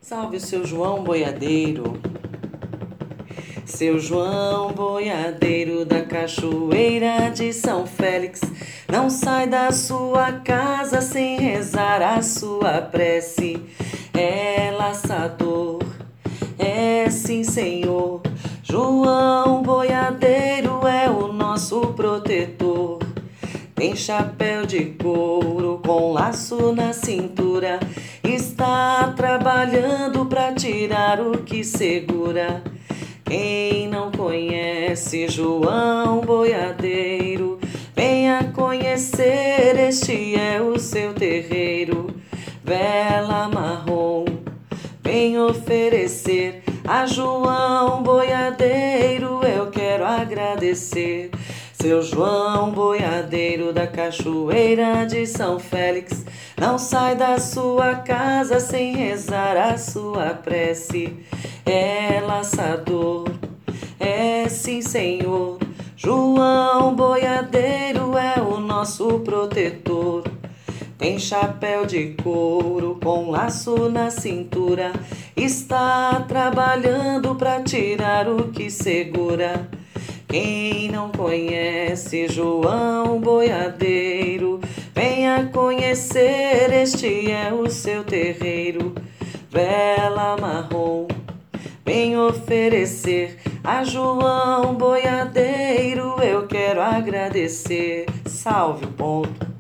Salve o seu João Boiadeiro, seu João Boiadeiro da Cachoeira de São Félix. Não sai da sua casa sem rezar a sua prece. É laçador, é sim senhor. João Boiadeiro é o nosso protetor. Tem chapéu de couro com laço na cintura. Está trabalhando pra tirar o que segura. Quem não conhece João Boiadeiro, venha conhecer, este é o seu terreiro. Vela marrom, vem oferecer a João Boiadeiro, eu quero agradecer. Seu João Boiadeiro da Cachoeira de São Félix, não sai da sua casa sem rezar a sua prece. É laçador, é sim senhor. João Boiadeiro é o nosso protetor. Tem chapéu de couro com laço na cintura. Está trabalhando pra tirar o que segura. Quem não conhece João Boiadeiro, venha conhecer, este é o seu terreiro. Vela marrom, vem oferecer a João Boiadeiro, eu quero agradecer. Salve o ponto.